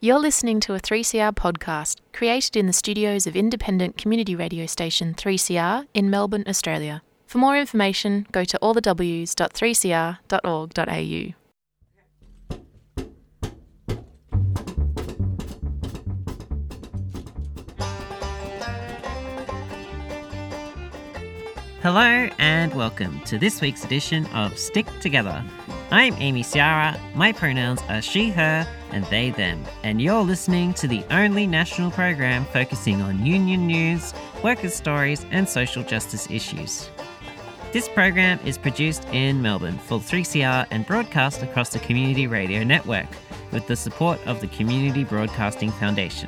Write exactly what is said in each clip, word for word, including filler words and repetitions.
You're listening to a three C R podcast created in the studios of independent community radio station three C R in Melbourne, Australia. For more information, go to all the w dot three c r dot org dot a u. Hello and welcome to this week's edition of Stick Together. I'm Amy Ciara, my pronouns are she, her and they, them, and you're listening to the only national program focusing on union news, workers' stories and social justice issues. This program is produced in Melbourne for three C R and broadcast across the Community Radio Network with the support of the Community Broadcasting Foundation.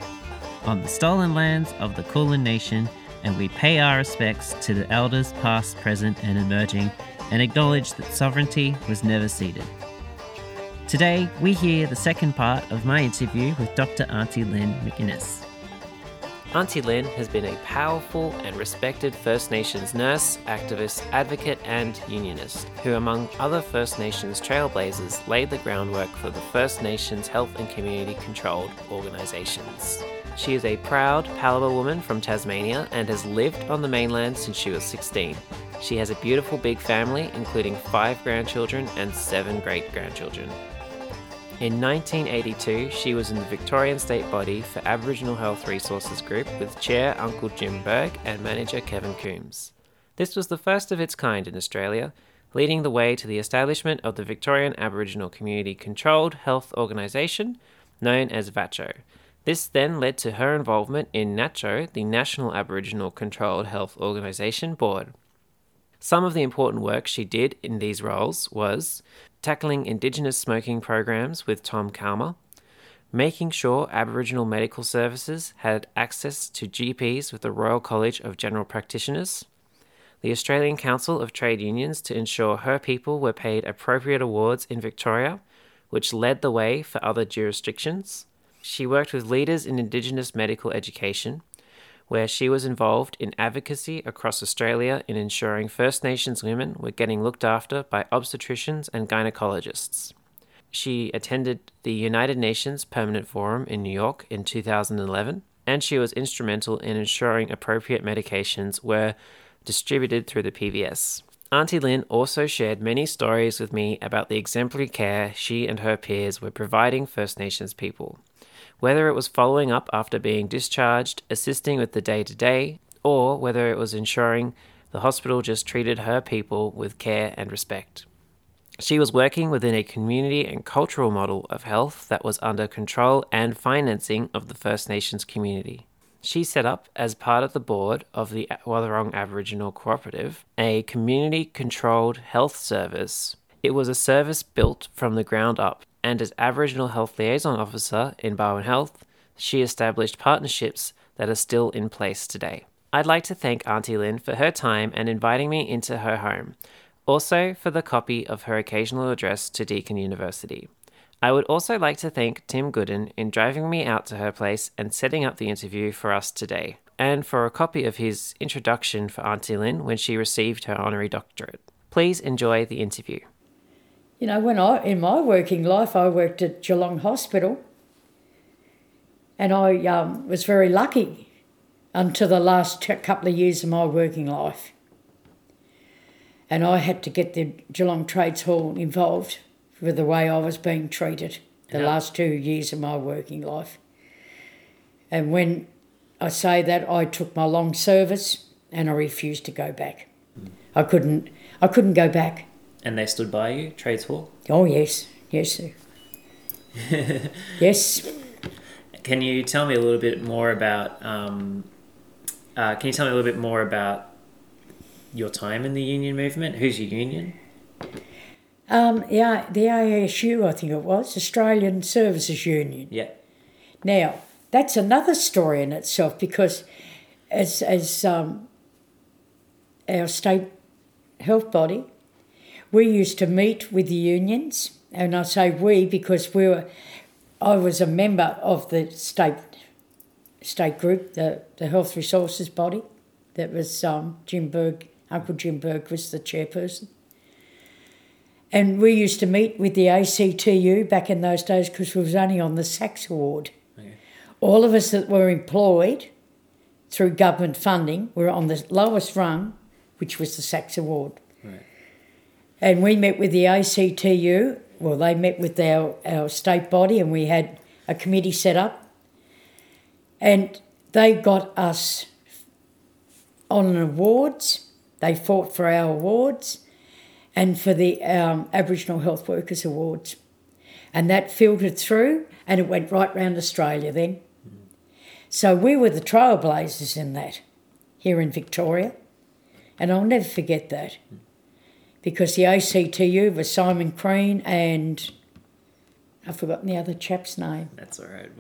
On the stolen lands of the Kulin Nation, and we pay our respects to the elders past, present and emerging and acknowledge that sovereignty was never ceded. Today, we hear the second part of my interview with Doctor Auntie Lynn McInnes. Auntie Lynn has been a powerful and respected First Nations nurse, activist, advocate and unionist, who among other First Nations trailblazers laid the groundwork for the First Nations health and community controlled organisations. She is a proud Palawa woman from Tasmania and has lived on the mainland since she was sixteen. She has a beautiful big family, including five grandchildren and seven great-grandchildren. In nineteen eighty-two, she was in the Victorian State Body for Aboriginal Health Resources Group with Chair Uncle Jim Berg and Manager Kevin Coombs. This was the first of its kind in Australia, leading the way to the establishment of the Victorian Aboriginal Community Controlled Health Organisation, known as VACCHO. This then led to her involvement in NACCHO, the National Aboriginal Controlled Health Organisation Board. Some of the important work she did in these roles was tackling Indigenous smoking programs with Tom Calma, making sure Aboriginal medical services had access to G Ps with the Royal College of General Practitioners, the Australian Council of Trade Unions to ensure her people were paid appropriate awards in Victoria, which led the way for other jurisdictions. She worked with leaders in Indigenous medical education, where she was involved in advocacy across Australia in ensuring First Nations women were getting looked after by obstetricians and gynecologists. She attended the United Nations Permanent Forum in New York in two thousand eleven, and she was instrumental in ensuring appropriate medications were distributed through the P V S. Auntie Lynn also shared many stories with me about the exemplary care she and her peers were providing First Nations people. Whether it was following up after being discharged, assisting with the day-to-day, or whether it was ensuring the hospital just treated her people with care and respect. She was working within a community and cultural model of health that was under control and financing of the First Nations community. She set up, as part of the board of the Wathaurong Aboriginal Cooperative, a community-controlled health service. It was a service built from the ground up, and as Aboriginal Health Liaison Officer in Barwon Health, she established partnerships that are still in place today. I'd like to thank Auntie Lynn for her time and inviting me into her home, also for the copy of her occasional address to Deakin University. I would also like to thank Tim Gooden in driving me out to her place and setting up the interview for us today, and for a copy of his introduction for Auntie Lynn when she received her honorary doctorate. Please enjoy the interview. You know, when I, in my working life, I worked at Geelong Hospital, and I um, was very lucky until the last t- couple of years of my working life. And I had to get the Geelong Trades Hall involved with the way I was being treated the yeah. last two years of my working life. And when I say that, I took my long service and I refused to go back. Mm. I couldn't. I couldn't go back. And they stood by you, Trades Hall? Oh, yes. Yes, sir. Yes. Can you tell me a little bit more about, um, uh, can you tell me a little bit more about your time in the union movement? Who's your union? Um, yeah, the A S U, I think it was, Australian Services Union. Yeah. Now, that's another story in itself because as, as um, our state health body, we used to meet with the unions, and I say we because we were. I was a member of the state state group, the, the health resources body. That was um, Jim Berg. Uncle Jim Berg was the chairperson, And we used to meet with the A C T U back in those days because we was only on the SACS award. Okay. All of us that were employed through government funding were on the lowest rung, which was the SACS award. Right. And we met with the A C T U, well, they met with our, our state body, and we had a committee set up. And they got us on awards. They fought for our awards and for the um, Aboriginal Health Workers Awards. And that filtered through, and it went right round Australia then. Mm. So we were the trailblazers in that here in Victoria. And I'll never forget that. Mm. Because the A C T U was Simon Crean and I've forgotten the other chap's name. That's all right.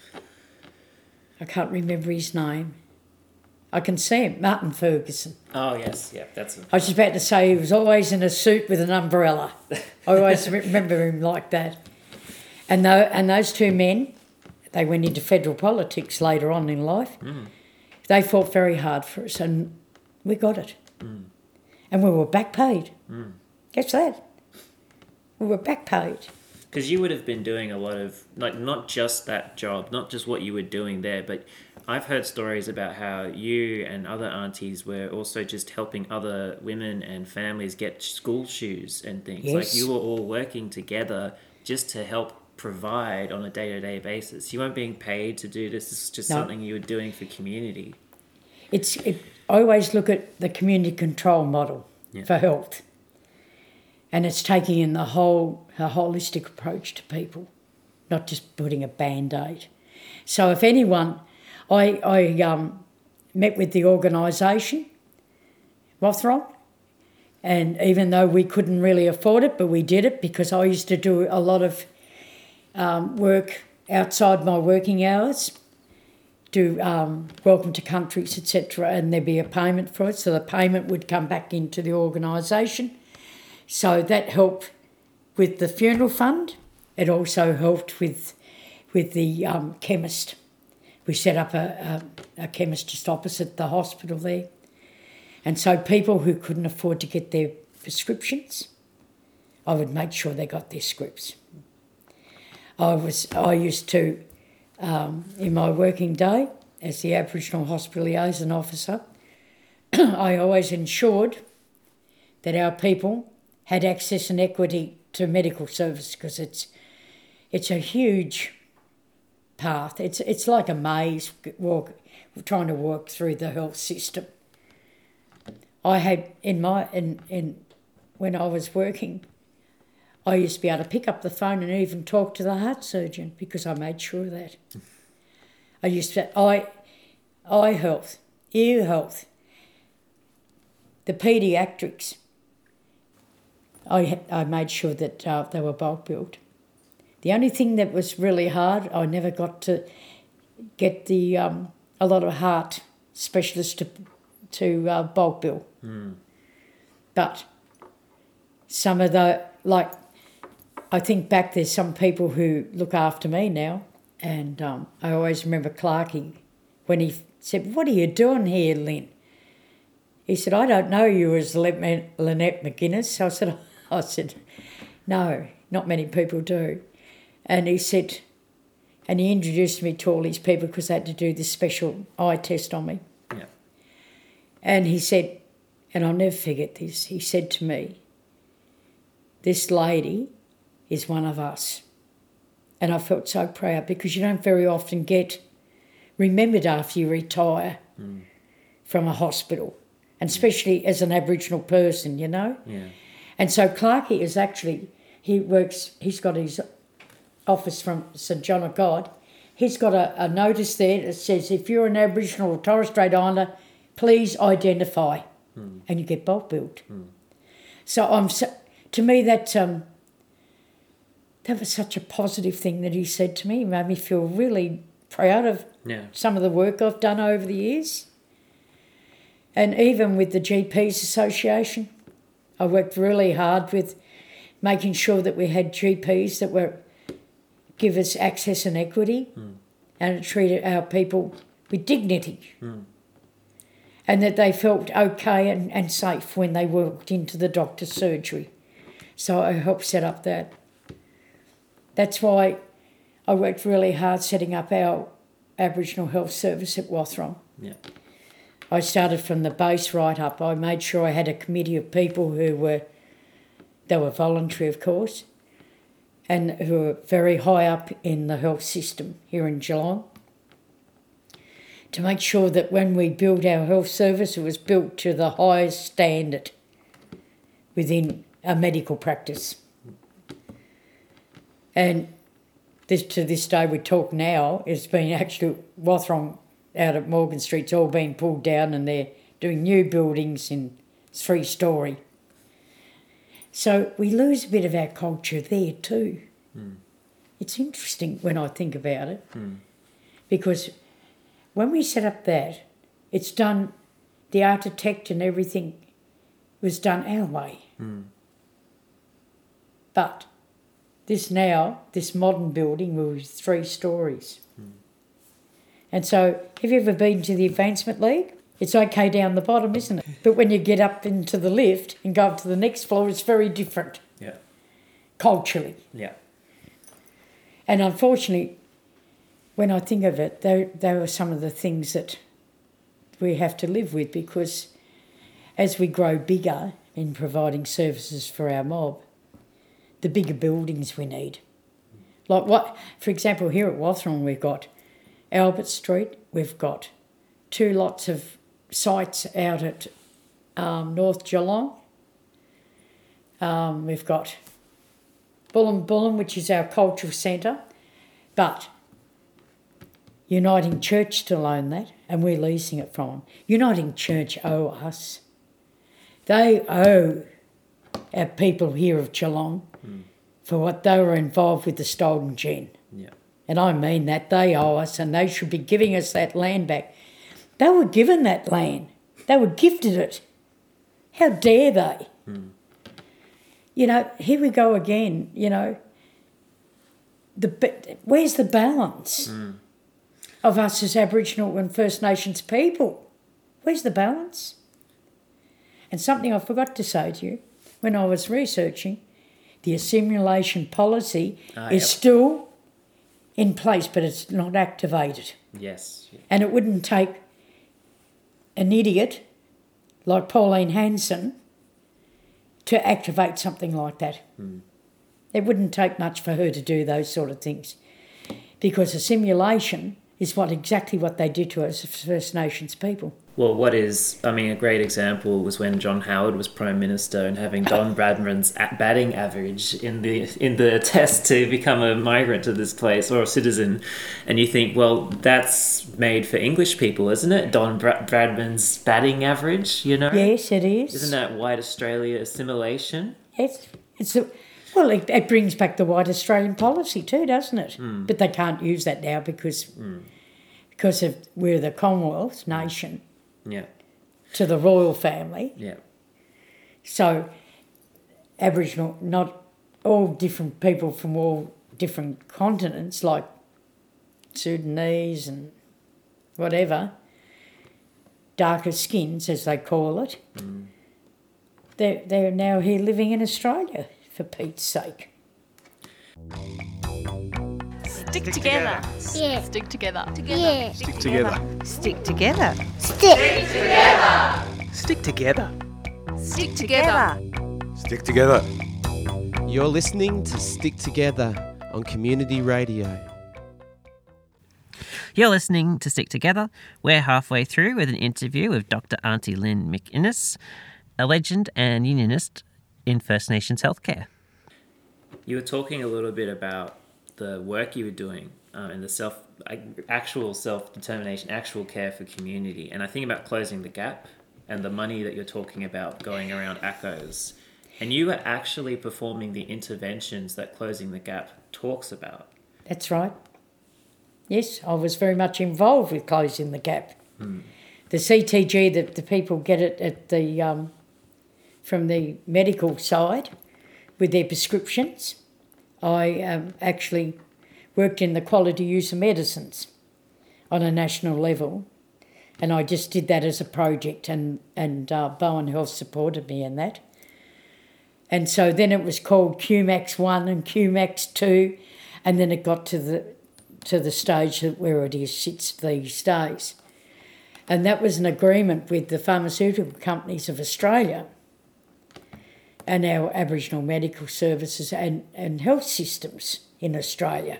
I can't remember his name. I can see him, Martin Ferguson. Oh, yes. Yeah, that's... A... I was just about to say he was always in a suit with an umbrella. I always remember him like that. And, though, and those two men, they went into federal politics later on in life. Mm. They fought very hard for us and we got it. Mm. And we were back paid. Mm. Guess that. We were back paid. Because you would have been doing a lot of, like, not just that job, not just what you were doing there, but I've heard stories about how you and other aunties were also just helping other women and families get school shoes and things. Yes. Like, you were all working together just to help provide on a day-to-day basis. You weren't being paid to do this. It's just no. something you were doing for community. It's it, I always look at the community control model yeah. for health. And it's taking in the whole a holistic approach to people, not just putting a Band-Aid. So if anyone, I, I um, met with the organisation, Mothron, and even though we couldn't really afford it, but we did it because I used to do a lot of um, work outside my working hours, do um, Welcome to Countries, et cetera, and there'd be a payment for it, so the payment would come back into the organisation. So that helped with the funeral fund. It also helped with with the um, chemist. We set up a, a, a chemist just opposite the hospital there. And so people who couldn't afford to get their prescriptions, I would make sure they got their scripts. I was I used to, um, in my working day as the Aboriginal Hospital Liaison Officer, I always ensured that our people had access and equity to medical service because it's it's a huge path. It's it's like a maze walk, trying to walk through the health system. I had in my in, in when I was working, I used to be able to pick up the phone and even talk to the heart surgeon because I made sure of that. I used to eye eye health, ear health, the paediatrics. I I made sure that uh, they were bulk billed. The only thing that was really hard, I never got to get the um, a lot of heart specialists to to uh, bulk bill. Mm. But some of the, like, I think back there's some people who look after me now, and um, I always remember Clarkie when he said, "What are you doing here, Lynn?" He said, "I don't know you as Lynette McGuinness." I said, I said, "No, not many people do." And he said, and he introduced me to all these people because they had to do this special eye test on me. Yeah. And he said, and I'll never forget this, he said to me, "This lady is one of us." And I felt so proud because you don't very often get remembered after you retire mm. from a hospital, and especially as an Aboriginal person, you know. Yeah. And so Clarkie is actually, he works, he's got his office from St John of God. He's got a, a notice there that says, if you're an Aboriginal or Torres Strait Islander, please identify, mm. and you get bulk billed. Mm. So I'm so, to me that um, that was such a positive thing that he said to me. It made me feel really proud of yeah. some of the work I've done over the years. And even with the G Ps Association, I worked really hard with making sure that we had G Ps that were give us access and equity mm. and treated our people with dignity mm. and that they felt okay and, and safe when they walked into the doctor's surgery. So I helped set up that. That's why I worked really hard setting up our Aboriginal Health Service at Wathrong. Yeah. I started from the base right up. I made sure I had a committee of people who were, they were voluntary of course, and who were very high up in the health system here in Geelong, to make sure that when we built our health service, it was built to the highest standard within a medical practice. And this to this day we talk now, it's been actually Wathrong out at Morgan Street's all been pulled down and they're doing new buildings in three-storey. So we lose a bit of our culture there too. Mm. It's interesting when I think about it, mm. because when we set up that, it's done, the architect and everything was done our way. Mm. But this now, this modern building was three storeys. Mm. And so, have you ever been to the Advancement League? It's okay down the bottom, isn't it? But when you get up into the lift and go up to the next floor, it's very different. Yeah. Culturally. Yeah. And unfortunately, when I think of it, they, they were some of the things that we have to live with, because as we grow bigger in providing services for our mob, the bigger buildings we need. Like what, for example, here at Wathrong we've got Albert Street, we've got two lots of sites out at um, North Geelong. Um, we've got Bullen Bullen, which is our cultural centre, but Uniting Church still own that, and we're leasing it from them. Uniting Church owe us. They owe our people here of Geelong mm. for what they were involved with the Stolen Gin. Yeah. And I mean that. They owe us, and they should be giving us that land back. They were given that land. They were gifted it. How dare they? Mm. You know, here we go again, you know. The Where's the balance mm. of us as Aboriginal and First Nations people? Where's the balance? And something I forgot to say to you, when I was researching, the assimilation policy ah, is yep. still in place, but it's not activated. Yes. And it wouldn't take an idiot like Pauline Hanson to activate something like that. Mm. It wouldn't take much for her to do those sort of things, because assimilation is what exactly what they did to us as First Nations people. Well, what is, I mean, a great example was when John Howard was Prime Minister and having Don Bradman's batting average in the in the test to become a migrant to this place or a citizen. And you think, well, that's made for English people, isn't it? Don Bra- Bradman's batting average, you know? Yes, it is. Isn't that white Australia assimilation? Yes. It's a, well, it, it brings back the white Australian policy too, doesn't it? Mm. But they can't use that now because, mm. because of, we're the Commonwealth nation. Yeah. To the royal family. Yeah. So Aboriginal, not all different people from all different continents, like Sudanese and whatever, darker skins as they call it, mm. they're, they're now here living in Australia, for Pete's sake. Stick together. Yeah. Stick together. Together. Yeah. Stick together. Stick together. Stick together. Stick together. Stick together. Stick together. You're listening to Stick Together on Community Radio. You're listening to Stick Together. We're halfway through with an interview with Doctor Auntie Lynn McInnes, a legend and unionist in First Nations healthcare. You were talking a little bit about the work you were doing um, and the self, actual self-determination, actual care for community. And I think about Closing the Gap and the money that you're talking about going around A C Os. And you were actually performing the interventions that Closing the Gap talks about. That's right. Yes, I was very much involved with Closing the Gap. Mm. The C T G, the, the people get it at the um, from the medical side with their prescriptions. I um, actually worked in the quality use of medicines on a national level, and I just did that as a project, and, and uh, Bowen Health supported me in that. And so then it was called Q MAX one and Q MAX two, and then it got to the to the stage that where it is sits these days. And that was an agreement with the pharmaceutical companies of Australia and our Aboriginal medical services and, and health systems in Australia.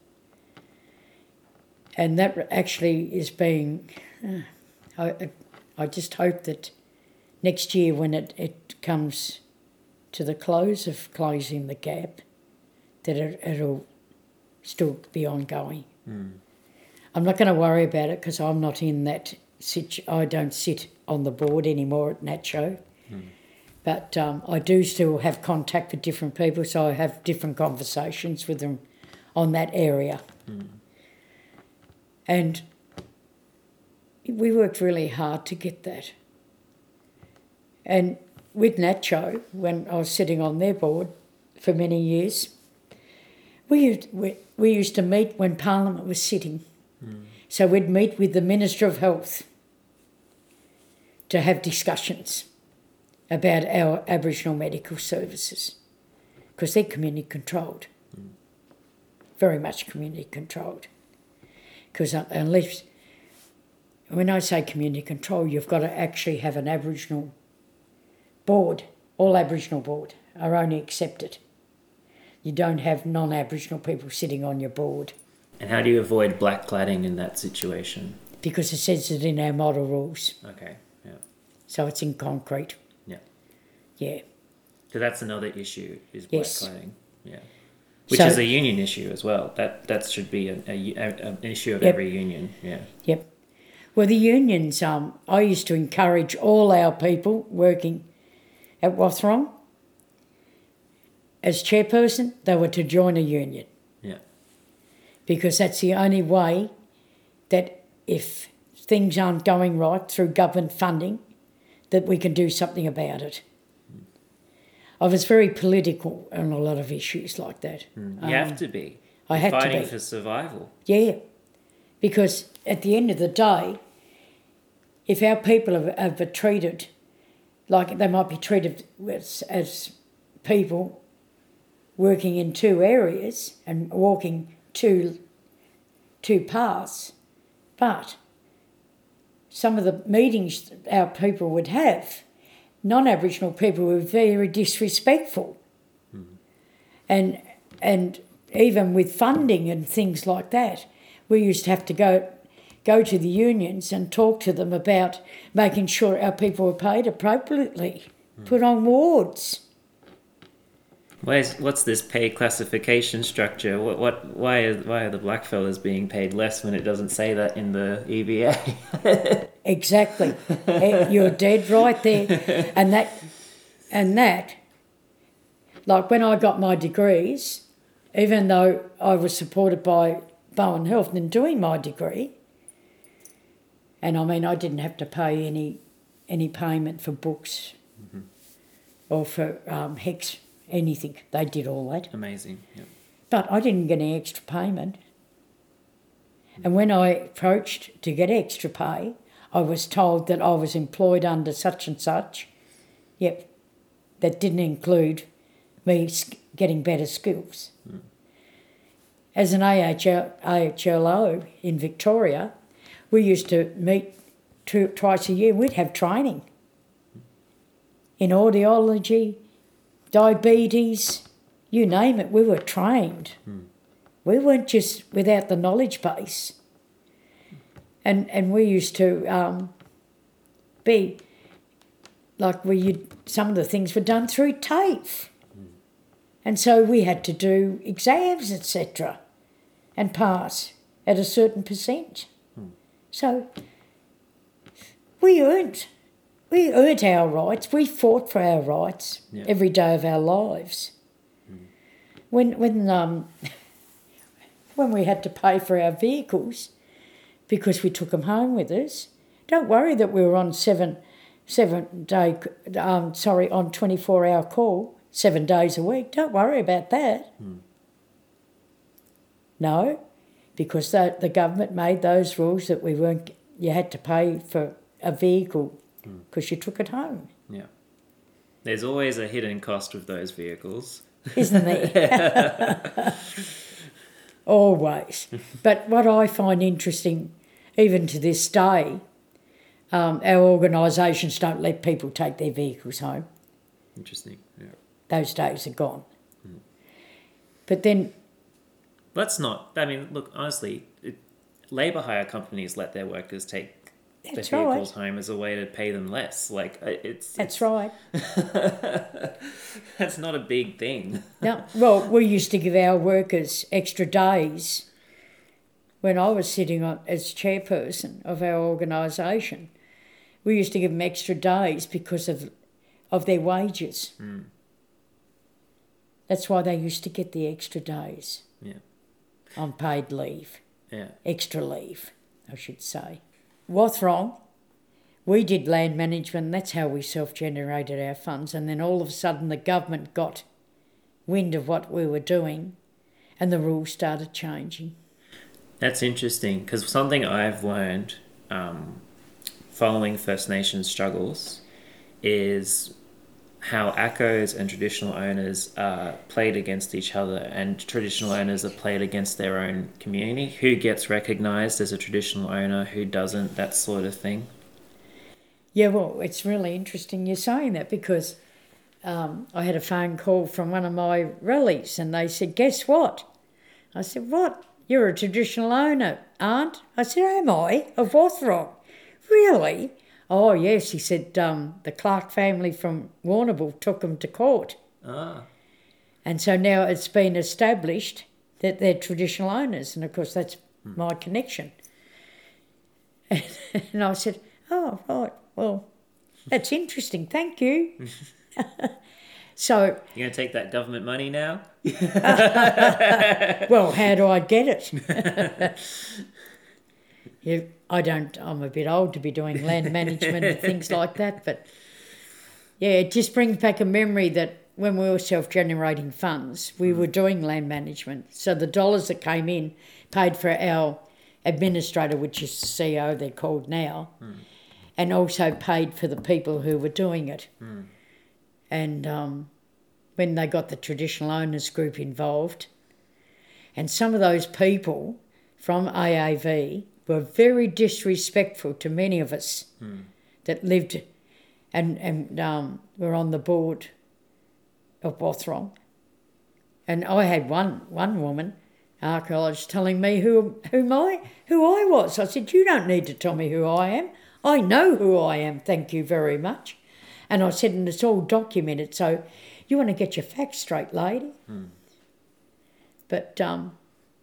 And that actually is being, uh, I, I just hope that next year when it, it comes to the close of closing the gap, that it, it'll still be ongoing. Mm. I'm not going to worry about it because I'm not in that situ- I don't sit on the board anymore at Nacho. Mm. But um, I do still have contact with different people, so I have different conversations with them on that area. Mm. And we worked really hard to get that. And with Nacho, when I was sitting on their board for many years, we used, we, we used to meet when Parliament was sitting. Mm. So we'd meet with the Minister of Health to have discussions about our Aboriginal medical services because they're community controlled, mm. very much community controlled. Because unless, when I say community control, you've got to actually have an Aboriginal board. All Aboriginal board are only accepted. You don't have non-Aboriginal people sitting on your board. And how do you avoid blackcladding in that situation? Because it says it in our model rules. Okay, yeah. So it's in concrete. Yeah. Yeah. Because that's another issue, is Yes. blackcladding. Yeah. Which So- is a union issue as well. That that should be a, a, a, an issue of Yep. every union, yeah. Yep. Well, the unions, um, I used to encourage all our people working at Wathrong, as chairperson, they were to join a union. Yeah. Because that's the only way that if things aren't going right through government funding, that we can do something about it. Mm. I was very political on a lot of issues like that. Mm. You Um, have to be. I You're had to fighting be. for survival. Yeah, because at the end of the day, if our people are, are treated like they might be treated as, as people working in two areas and walking two, two paths, but some of the meetings our people would have, non-Aboriginal people were very disrespectful. Mm. And and even with funding and things like that, we used to have to go go to the unions and talk to them about making sure our people were paid appropriately, mm. put on wards. Where's, what's this pay classification structure? What what why are why are the blackfellas being paid less when it doesn't say that in the E B A? Exactly, you're dead right there, and that and that. Like when I got my degrees, even though I was supported by Bowen Health in doing my degree, and I mean I didn't have to pay any any payment for books mm-hmm. or for um, HECS. Anything. They did all that. Amazing. Yep. But I didn't get any extra payment. And when I approached to get extra pay, I was told that I was employed under such and such. Yep. That didn't include me getting better skills. Mm. As an A H L O in Victoria, we used to meet two, twice a year. We'd have training in audiology, diabetes, you name it, we were trained. Mm. We weren't just without the knowledge base. And and we used to um, be, like we some of the things were done through TAFE. Mm. And so we had to do exams, et cetera, and pass at a certain percent. Mm. So we earned We earned our rights. We fought for our rights yeah. every day of our lives. Mm. When when um when we had to pay for our vehicles because we took them home with us, don't worry that we were on seven seven day um sorry on twenty four hour call seven days a week. Don't worry about that. Mm. No, because the the government made those rules that we weren't. You had to pay for a vehicle. Because you took it home. Yeah. There's always a hidden cost with those vehicles. Isn't there? Always. But what I find interesting, even to this day, um, our organisations don't let people take their vehicles home. Interesting, yeah. Those days are gone. Mm. But then... Let's not... I mean, look, honestly, it, labour hire companies let their workers take That's their vehicles right. home as a way to pay them less. Like, it's... That's it's, right. That's not a big thing. No, well, we used to give our workers extra days when I was sitting on as chairperson of our organisation. We used to give them extra days because of of their wages. Mm. That's why they used to get the extra days. Yeah. On paid leave. Yeah. Extra leave, I should say. Wathrong, we did land management, and that's how we self-generated our funds, and then all of a sudden the government got wind of what we were doing and the rules started changing. That's interesting, because something I've learned um, following First Nations struggles is how A C Os and traditional owners are played against each other, and traditional owners are played against their own community. Who gets recognised as a traditional owner, who doesn't, that sort of thing. Yeah, well, it's really interesting you're saying that, because um, I had a phone call from one of my rallies and they said, guess what? I said, what? You're a traditional owner, aren't? I said, am I? Of Wathrong? Really? Oh, yes, he said, um, the Clark family from Warrnambool took them to court. Ah. And so now it's been established that they're traditional owners, and of course that's hmm. my connection. And, and I said, oh, right, well, that's interesting, thank you. So... You're going to take that government money now? Well, how do I get it? Yeah, I don't, I'm a bit old to be doing land management and things like that, but yeah, it just brings back a memory that when we were self-generating funds, we mm. were doing land management. So the dollars that came in paid for our administrator, which is the C E O they're called now, mm. and also paid for the people who were doing it. Mm. And um, when they got the traditional owners group involved, and some of those people from A A V were very disrespectful to many of us mm. that lived and, and um, were on the board of Wathrong. And I had one one woman, archaeologist, telling me who who my who I was. I said, you don't need to tell me who I am. I know who I am, thank you very much. And I said, and it's all documented, so you want to get your facts straight, lady. Mm. But um,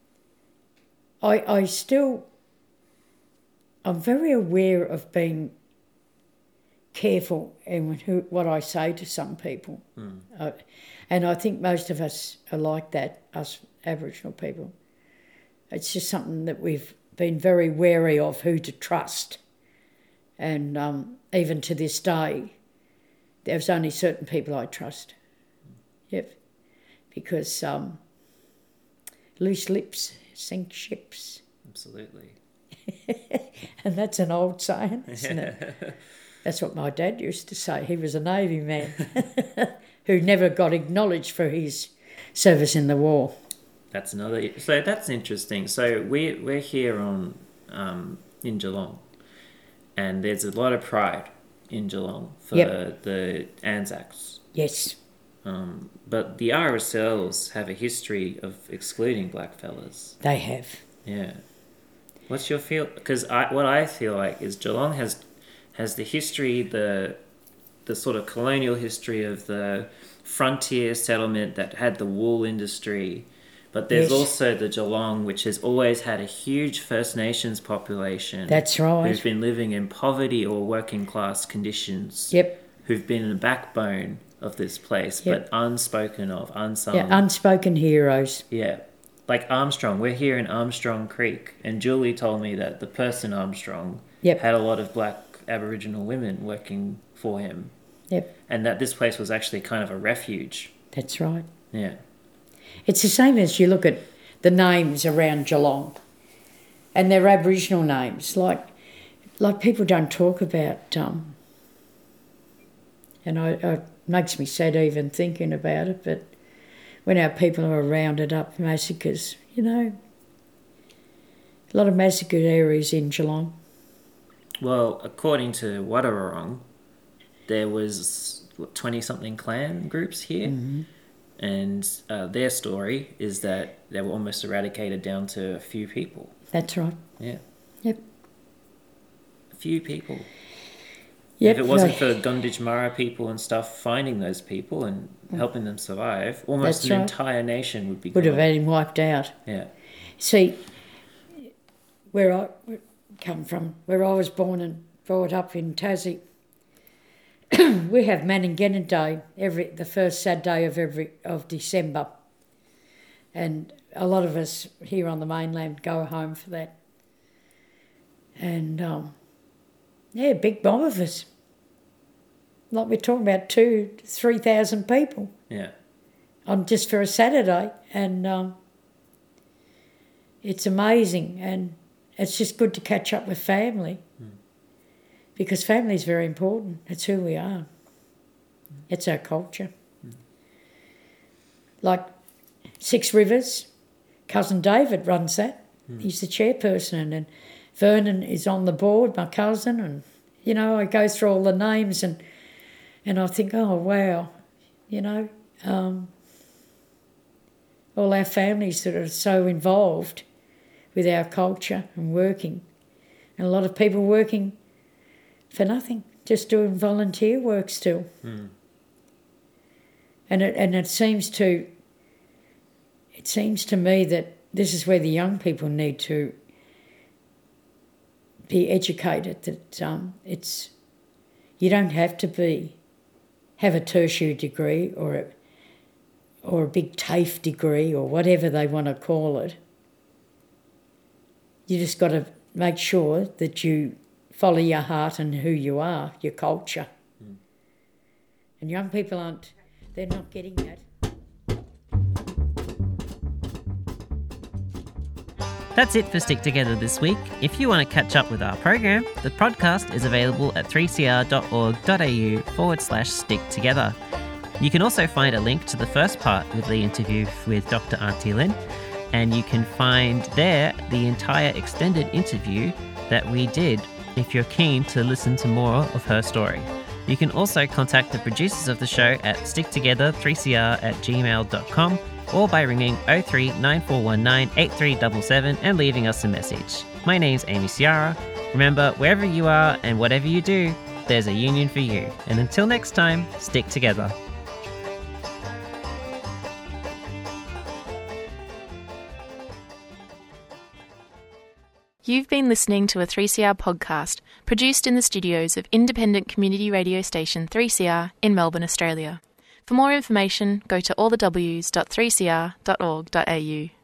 I I still... I'm very aware of being careful in who, what I say to some people. Mm. Uh, and I think most of us are like that, us Aboriginal people. It's just something that we've been very wary of who to trust. And um, even to this day, there's only certain people I trust. Mm. Yep. Because um, loose lips sink ships. Absolutely. And that's an old saying, isn't it? That's what my dad used to say. He was a Navy man who never got acknowledged for his service in the war. That's another... So that's interesting. So we, we're here on um, in Geelong, and there's a lot of pride in Geelong for yep. the Anzacs. Yes. Um, but the R S Ls have a history of excluding blackfellas. They have. Yeah. What's your feel? Because I, what I feel like is Geelong has has the history, the the sort of colonial history of the frontier settlement that had the wool industry, but there's yes. also the Geelong, which has always had a huge First Nations population. That's right. Who've been living in poverty or working class conditions. Yep. Who've been the backbone of this place, yep. but unspoken of, unsung. Yeah, unspoken heroes. Yeah. Like Armstrong, we're here in Armstrong Creek, and Julie told me that the person Armstrong yep. had a lot of black Aboriginal women working for him. Yep. And that this place was actually kind of a refuge. That's right. Yeah. It's the same as you look at the names around Geelong, and they're Aboriginal names. Like, like people don't talk about um, And I, it makes me sad even thinking about it, but when our people are rounded up, massacres, you know, a lot of massacred areas in Geelong. Well, according to Wadawurrung, there was twenty-something clan groups here, Mm-hmm. and uh, their story is that they were almost eradicated down to a few people. That's right. Yeah. Yep. A few people. Yep. If it wasn't no, for Gondij Mara people and stuff finding those people and helping them survive, almost That's an right. entire nation would be would have gone. had him wiped out. Yeah. See, where I come from, where I was born and brought up in Tassie, we have Manningenna Day every the first Saturday of every of December, and a lot of us here on the mainland go home for that. And um, yeah, big mob of us. Like we're talking about two, three thousand people Yeah. on just for a Saturday, and um, it's amazing, and it's just good to catch up with family. Because family is very important. It's who we are. It's our culture. Mm. Like Six Rivers, cousin David runs that. Mm. He's the chairperson, and Vernon is on the board, my cousin, and you know I go through all the names and and I think, oh wow, you know, um, all our families that are so involved with our culture and working, and a lot of people working for nothing, just doing volunteer work still. Mm. And it and it seems to it seems to me that this is where the young people need to be educated, that um, it's you don't have to be have a tertiary degree or a or a big TAFE degree or whatever they want to call it. You just got to make sure that you follow your heart and who you are, your culture. Mm. And young people aren't, they're not getting that. That's it for Stick Together this week. If you want to catch up with our program, the podcast is available at three c r dot org dot a u forward slash stick together. You can also find a link to the first part with the interview with Doctor Auntie Lynn, and you can find there the entire extended interview that we did if you're keen to listen to more of her story. You can also contact the producers of the show at sticktogether three c r at gmail dot com or by ringing oh three nine four one nine eight three seven seven and leaving us a message. My name's Amy Ciara. Remember, wherever you are and whatever you do, there's a union for you. And until next time, stick together. You've been listening to a three C R podcast produced in the studios of independent community radio station three C R in Melbourne, Australia. For more information, go to all the w s dot three c r dot org dot a u.